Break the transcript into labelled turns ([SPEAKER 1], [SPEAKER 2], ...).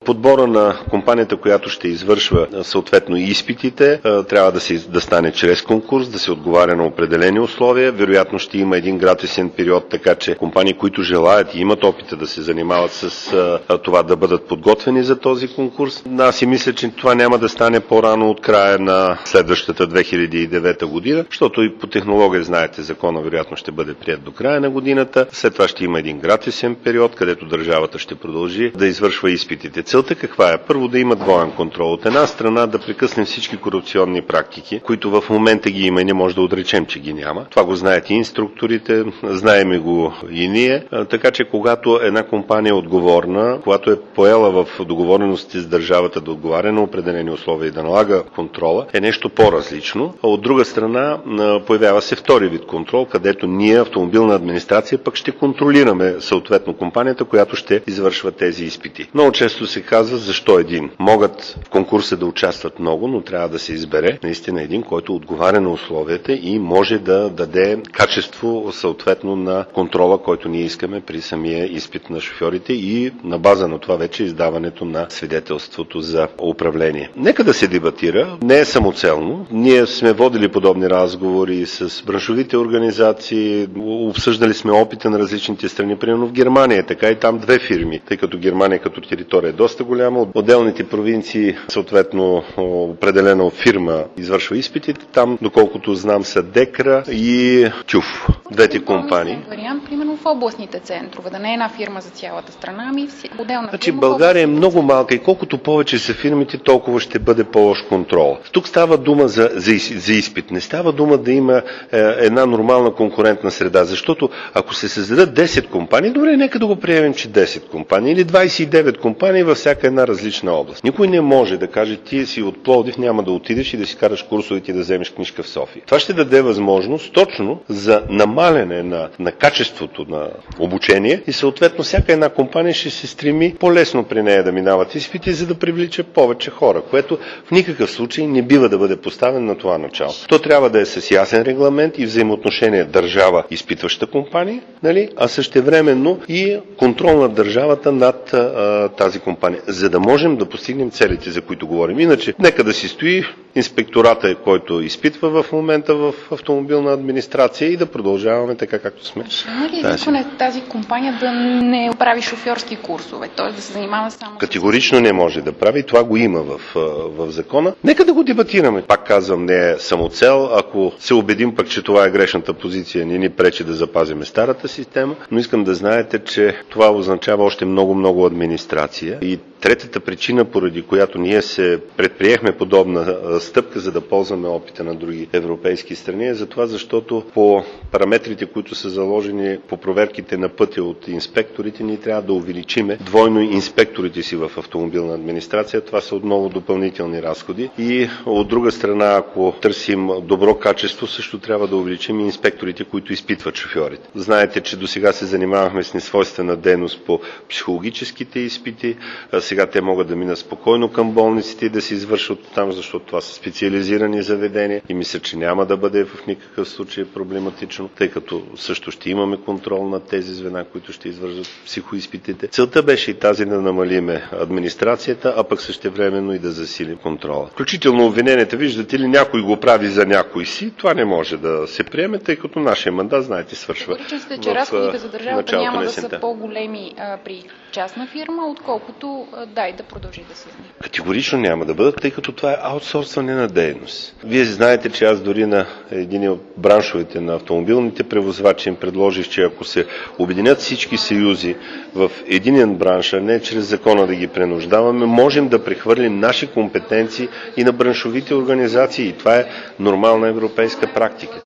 [SPEAKER 1] Подбора на компанията, която ще извършва съответно изпитите, трябва да стане чрез конкурс, да се отговаря на определени условия. Вероятно ще има един гратисен период, така че компании, които желаят и имат опита да се занимават с това, да бъдат подготвени за този конкурс. Аз си мисля, че това няма да стане по-рано от края на следващата 2009 година, защото и по технология, знаете, закона вероятно ще бъде прият до края на годината. След това ще има един гратисен период, където държавата ще продължи да извършва изпитите. Целта каква е? Първо, да има двоен контрол. От една страна да прекъснем всички корупционни практики, които в момента ги има и не може да отречем, че ги няма. Това го знаят и инструкторите, знаем го и ние. Така че когато една компания е отговорна, когато е поела в договорености с държавата да отговаря на определени условия и да налага контрола, е нещо по-различно. А от друга страна появява се втори вид контрол, където ние, автомобилна администрация, пък ще контролираме съответно компанията, която ще извършва тези изпити. Много често се казва защо един. Могат в конкурса да участват много, но трябва да се избере наистина един, който отговаря на условията и може да даде качество съответно на контрола, който ние искаме при самия изпит на шофьорите и на база на това вече издаването на свидетелството за управление. Нека да се дебатира, не е самоцелно. Ние сме водили подобни разговори с браншовите организации, обсъждали сме опита на различните страни, примерно в Германия, така и там две фирми, тъй като Германия като територия е доста голяма, отделните провинции съответно определена фирма извършва изпитите, там доколкото знам са Декра и Тюф, двете компании.
[SPEAKER 2] Вариант, примерно в областните центрове, да не е една фирма за цялата страна, ами отделна
[SPEAKER 1] Значи
[SPEAKER 2] фирма.
[SPEAKER 1] България е много малка и колкото повече са фирмите, толкова ще бъде по-лош контрол. Тук става дума за изпит. Не става дума да има една нормална конкурентна среда, защото ако се създадат 10 компании, добре, нека да го приемем, че 10 компании или 29 компании във всяка една различна област. Никой не може да каже, ти си от Пловдив, няма да отидеш и да си караш курсовете и да вземеш книжка в София. Това ще даде възможност точно за намаляне на качеството на обучение и съответно всяка една компания ще се стреми по-лесно при нея да минават изпити, за да привлича повече хора, което в никакъв случай не бива да бъде поставен на това начало. То трябва да е с ясен регламент и взаимоотношение държава изпитваща компания, нали? А същевременно и контрол на държавата над тази компания, за да можем да постигнем целите, за които говорим. Иначе, нека да си стои инспектората, който изпитва в момента в автомобилна администрация и да продължаваме така, както сме.
[SPEAKER 2] Има ли изискване тази компания да не прави шофьорски курсове, т.е. да се занимава само
[SPEAKER 1] Категорично не може да прави. Това го има в закона. Нека да го дебатираме. Пак казвам, не е самоцел. Ако се убедим пък, че това е грешната позиция, не ни пречи да запазиме старата система, но искам да знаете, че това означава още много администрация. И третата причина, поради която ние се предприехме подобна стъпка, за да ползваме опита на други европейски страни, е за това, защото по параметрите, които са заложени по проверките на пътя от инспекторите, ние трябва да увеличиме двойно инспекторите си в автомобилна администрация. Това са отново допълнителни разходи. И от друга страна, ако търсим добро качество, също трябва да увеличим и инспекторите, които изпитват шофьорите. Знаете, че до сега се занимавахме с несвойствена дейност по психологическите изпити. Сега те могат да минат спокойно към болниците и да се извършват там, защото това са специализирани заведения и мисля, че няма да бъде в никакъв случай проблематично, тъй като също ще имаме контрол на тези звена, които ще извършват психоизпитите. Целта беше и тази да намалиме администрацията, а пък същевременно и да засилим контрола. Включително обвиненията, виждате ли, някой го прави за някой си, това не може да се приеме, тъй като нашия мандат, знаете, свършва.
[SPEAKER 2] Категорично сте, че разходите за държавата няма да са по-големи при частна фирма, отколкото дай да продължи да се знае.
[SPEAKER 1] Категорично няма да бъдат, тъй като това е аутсорсване на дейност. Вие знаете, че аз дори на един от браншовете на автомобилните превозвачи им предложих, че ако се обединят всички съюзи в единен бранш, а не чрез закона да ги принуждаваме, можем да прехвърлим наши компетенции и на браншовите организации. И това е нормална европейска практика.